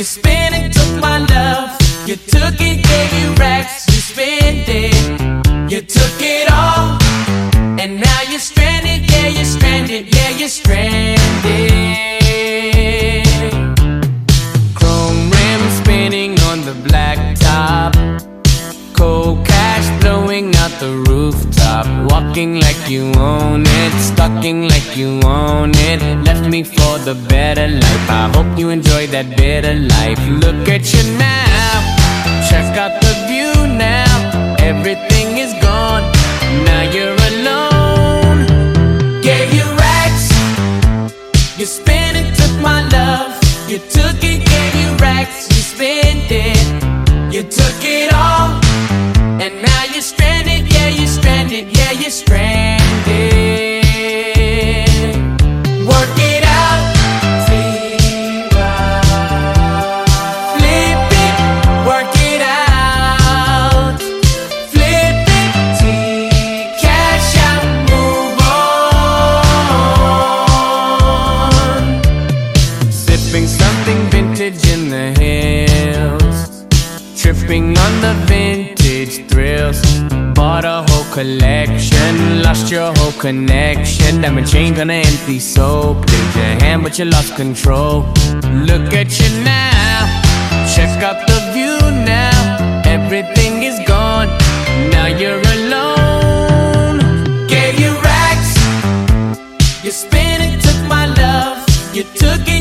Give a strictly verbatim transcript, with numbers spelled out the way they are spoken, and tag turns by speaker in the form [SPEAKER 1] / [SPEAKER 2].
[SPEAKER 1] You spent and took my love. You took it, gave you racks. You spent it, you took it all. And now you're stranded, yeah, you're stranded, yeah, you're stranded. Chrome rims spinning on the blacktop. Cold cash blowing out the rooftop. Walking like you own it, stalking like you own it. Left me for the better life. I hope you enjoy that better life. Look at you now, check out the view now. Everything is gone, now you're alone. Gave you racks, you spent and took my love. You took it, gave you racks, you spent it, you took it all. And now you're stranded, yeah, you're stranded, yeah, you're stranded. Work it out, flip it, work it out, flip it, cash out, move on. Sipping something vintage in the hills, tripping on the vintage thrills. Bought a whole collection, lost your whole connection. Diamond chain on an empty soul. Played your hand but you lost control. Look at you now, check out the view now. Everything is gone, now you're alone. Gave you racks, you spent and took my love. You took it,